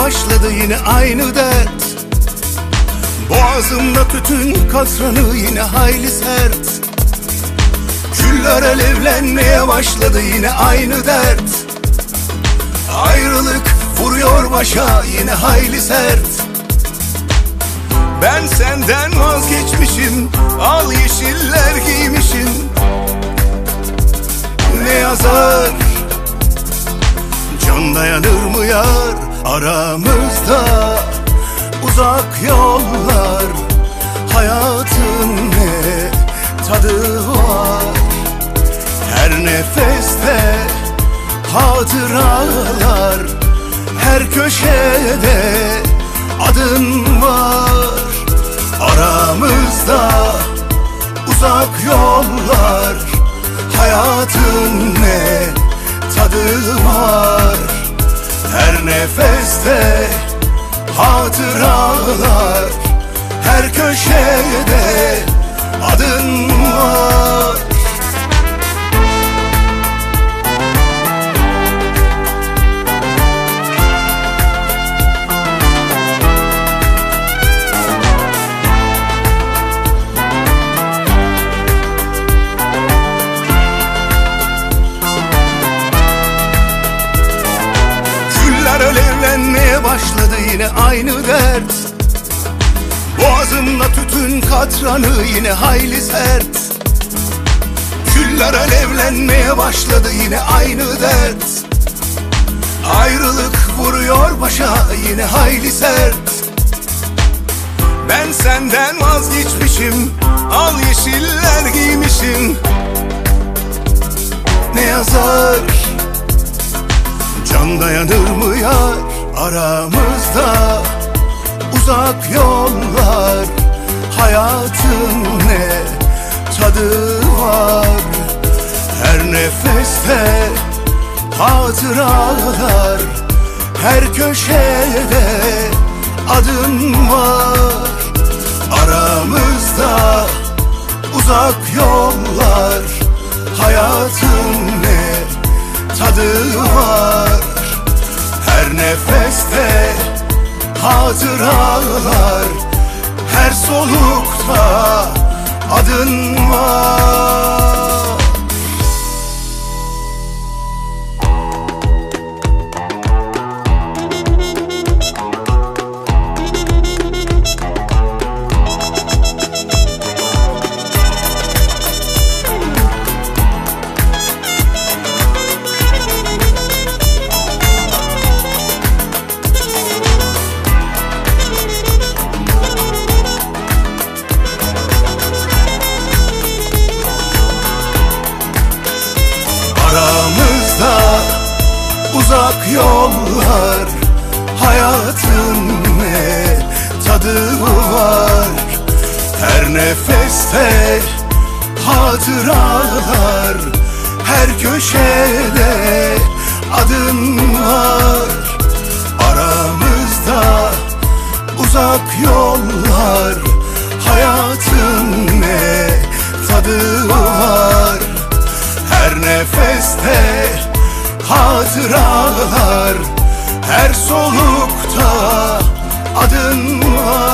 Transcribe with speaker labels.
Speaker 1: başladı yine aynı dert. Boğazımda tütün katranı yine hayli sert. Küller alevlenmeye başladı yine aynı dert. Ayrılık vuruyor başa yine hayli sert. Ben senden vazgeçmişim, al yeşiller giymişim. Ne yazar, can dayanır mı yar? Aramızda uzak yollar. Hayatın ne tadı var? Her nefeste hatıralar, her köşede adın var. Aramızda uzak yollar. Hayatın ne tadı var? Her nefeste hatıralar, her köşede adın var. Alevlenmeye başladı yine aynı dert. Boğazımda tütün katranı yine hayli sert. Küller alevlenmeye başladı yine aynı dert. Ayrılık vuruyor başa yine hayli sert. Ben senden vazgeçmişim, al yeşiller giymişim. Ne yazar, can dayanır mı yar? Aramızda uzak yollar. Hayatın ne tadı var? Her nefeste hatıralar, her köşede adın var. Aramızda uzak yollar. Hayatın ne tadı var? Her nefeste hatıralar, her solukta adın var. Aramızda uzak yollar. Hayatın ne tadı var? Her nefeste hatıralar, her köşede adın var. Aramızda uzak yollar. Hayatın ne tadı var? Her nefeste hatıralar, her solukta adın var.